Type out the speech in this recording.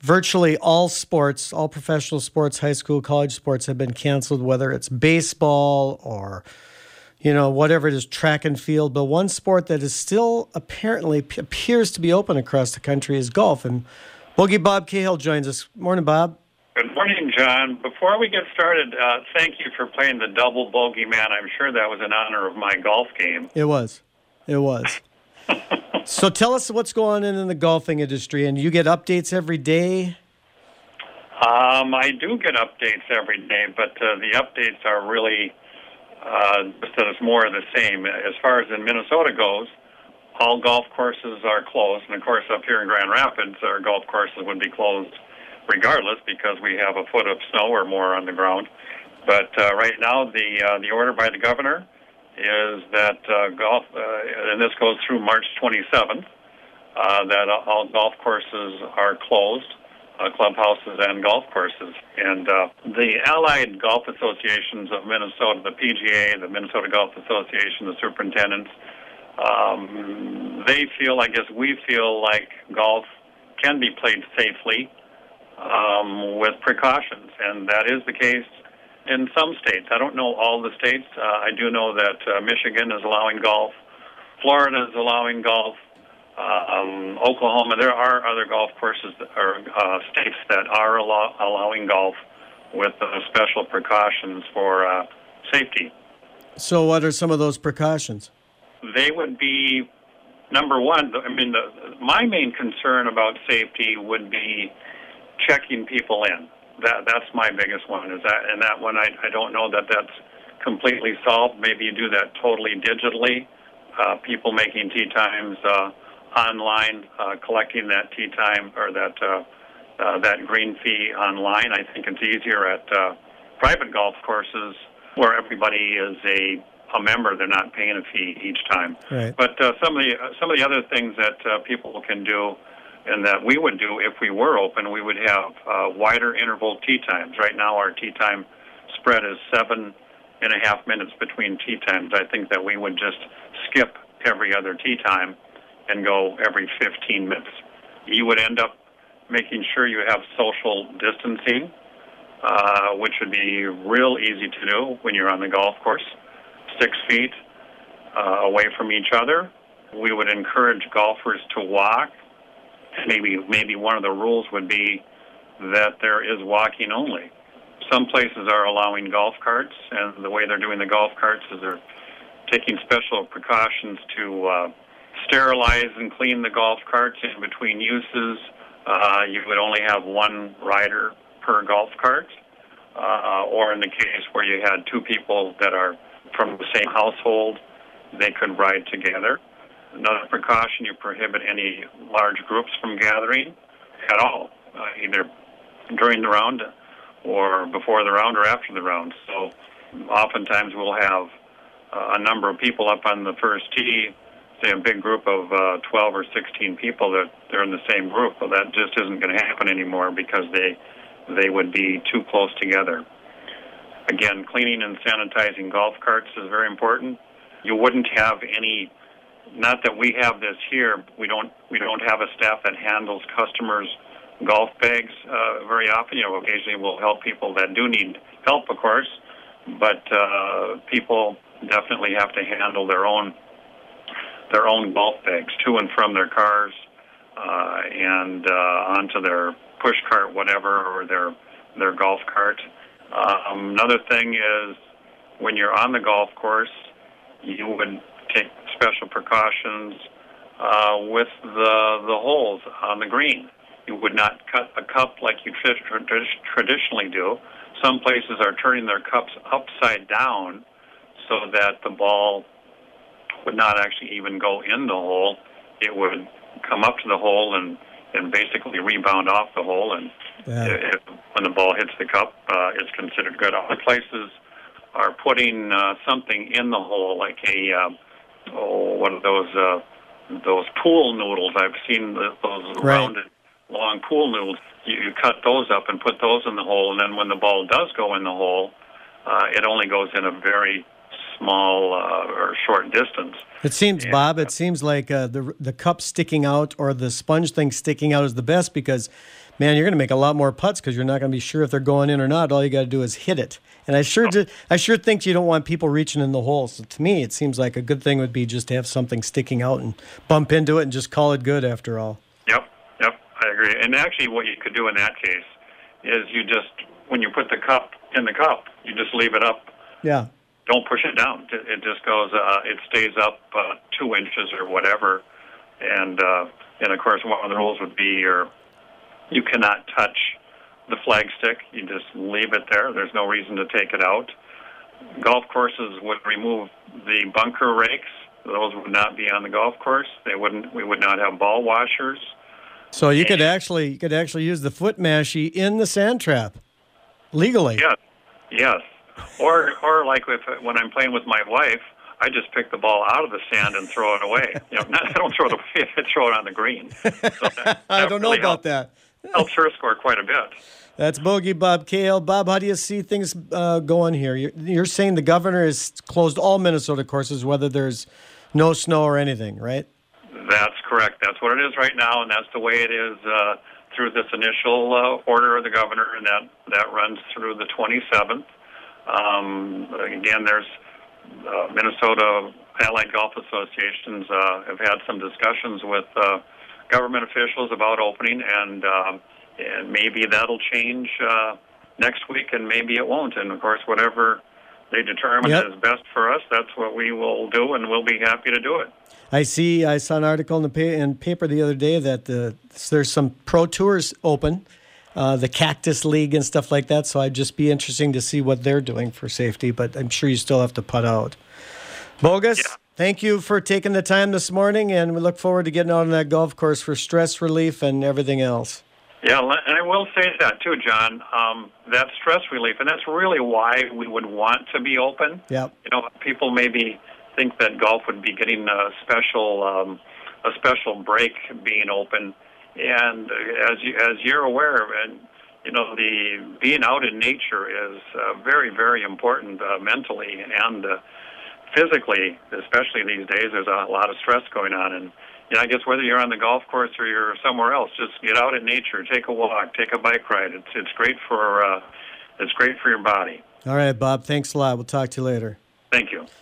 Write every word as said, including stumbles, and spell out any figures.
virtually all sports, all professional sports, high school, college sports have been canceled, whether it's baseball or, you know, whatever it is, track and field. But one sport that is still apparently p- appears to be open across the country is golf. And Bogey Bob Cahill joins us. Morning, Bob. Good morning, John. Before we get started, uh, thank you for playing the double bogey man. I'm sure that was in honor of my golf game. It was. It was. So tell us what's going on in the golfing industry, and you get updates every day? Um, I do get updates every day, but uh, the updates are really uh, just that it's more of the same. As far as in Minnesota goes, all golf courses are closed, and of course up here in Grand Rapids, our golf courses would be closed regardless because we have a foot of snow or more on the ground. But uh, right now, the uh, the order by the governor is that uh, golf, uh, and this goes through March twenty-seventh, uh, that all golf courses are closed, uh, clubhouses and golf courses. And uh, the Allied Golf Associations of Minnesota, the P G A, the Minnesota Golf Association, the superintendents, um, they feel, I guess we feel like golf can be played safely um, with precautions, and that is the case in some states. I don't know all the states. Uh, I do know that uh, Michigan is allowing golf. Florida is allowing golf. Uh, um, Oklahoma, there are other golf courses that are, uh, states that are allow- allowing golf with uh, special precautions for uh, safety. So what are some of those precautions? They would be, number one, I mean, the, my main concern about safety would be checking people in. That that's my biggest one. Is that and that one I I don't know that that's completely solved. Maybe you do that totally digitally. Uh, people making tee times uh, online, uh, collecting that tee time or that uh, uh, that green fee online. I think it's easier at uh, private golf courses where everybody is a a member. They're not paying a fee each time. Right. But uh, some of the uh, some of the other things that uh, people can do, and that we would do if we were open, we would have uh, wider interval tee times. Right now our tee time spread is seven and a half minutes between tee times. I think that we would just skip every other tee time and go every fifteen minutes. You would end up making sure you have social distancing, uh, which would be real easy to do when you're on the golf course, six feet uh, away from each other. We would encourage golfers to walk. Maybe maybe one of the rules would be that there is walking only. Some places are allowing golf carts, and the way they're doing the golf carts is they're taking special precautions to uh, sterilize and clean the golf carts in between uses. Uh, you would only have one rider per golf cart, uh, or in the case where you had two people that are from the same household, they could ride together. Another precaution, you prohibit any large groups from gathering at all, uh, either during the round or before the round or after the round. So oftentimes we'll have uh, a number of people up on the first tee, say a big group of uh, twelve or sixteen people that they're in the same group. Well, that just isn't going to happen anymore because they they would be too close together. Again, cleaning and sanitizing golf carts is very important. You wouldn't have any. Not that we have this here. We don't. We don't have a staff that handles customers' golf bags uh, very often. You know, occasionally we'll help people that do need help, of course, but uh, people definitely have to handle their own their own golf bags to and from their cars uh, and uh, onto their push cart, whatever, or their their golf cart. Um, another thing is when you're on the golf course, you would take special precautions uh, with the the holes on the green. You would not cut a cup like you traditionally do. Some places are turning their cups upside down so that the ball would not actually even go in the hole. It would come up to the hole and, and basically rebound off the hole. And yeah. if, when the ball hits the cup, uh, it's considered good. Other places are putting uh, something in the hole, like a uh, oh, one of those uh, those pool noodles. I've seen the, those right. rounded, long pool noodles. You, you cut those up and put those in the hole, and then when the ball does go in the hole, uh, it only goes in a very small uh, or short distance. It seems, and, Bob, it seems like uh, the the cup sticking out or the sponge thing sticking out is the best because man, you're going to make a lot more putts because you're not going to be sure if they're going in or not. All you got to do is hit it. And I sure, did, I sure think you don't want people reaching in the hole. So to me, it seems like a good thing would be just to have something sticking out and bump into it and just call it good after all. Yep, yep, I agree. And actually, what you could do in that case is you just, when you put the cup in the cup, you just leave it up. Yeah. Don't push it down. It just goes. Uh, it stays up uh, two inches or whatever. And uh, and of course, one of the rules would be your you cannot touch the flagstick. You just leave it there. There's no reason to take it out. Golf courses would remove the bunker rakes. Those would not be on the golf course. They wouldn't. We would not have ball washers. So you could actually you could actually use the foot mashie in the sand trap legally. Yes, yes. Or or like if when I'm playing with my wife, I just pick the ball out of the sand and throw it away. You know, not, I don't throw it away. I throw it on the green. So that, that I don't really know about helps, that. Helps her score quite a bit. That's Bogey Bob Kale. Bob, how do you see things uh, going here? You're, you're saying the governor has closed all Minnesota courses, whether there's no snow or anything, right? That's correct. That's what it is right now, and that's the way it is uh, through this initial uh, order of the governor, and that, that runs through the twenty-seventh. Um, again, there's uh, Minnesota Allied Golf Associations uh, have had some discussions with uh, government officials about opening, and uh, and maybe that'll change uh, next week, and maybe it won't. And of course, whatever they determine yep. is best for us, that's what we will do, and we'll be happy to do it. I see. I saw an article in the pa- in paper the other day that the, there's some pro tours open, uh, the Cactus League and stuff like that. So I'd just be interesting to see what they're doing for safety. But I'm sure you still have to putt out. Bogus, yeah. Thank you for taking the time this morning, and we look forward to getting out on that golf course for stress relief and everything else. Yeah, and I will say that too, John. Um, that stress relief, and that's really why we would want to be open. Yep. You know, people maybe think that golf would be getting a special um, a special break being open, and as you, as you're aware, and you know, the being out in nature is uh, very very important uh, mentally and uh, physically, especially these days. There's a lot of stress going on, and you know, I guess whether you're on the golf course or you're somewhere else, just get out in nature, take a walk, take a bike ride. It's it's great for uh, it's great for your body. All right, Bob. Thanks a lot. We'll talk to you later. Thank you.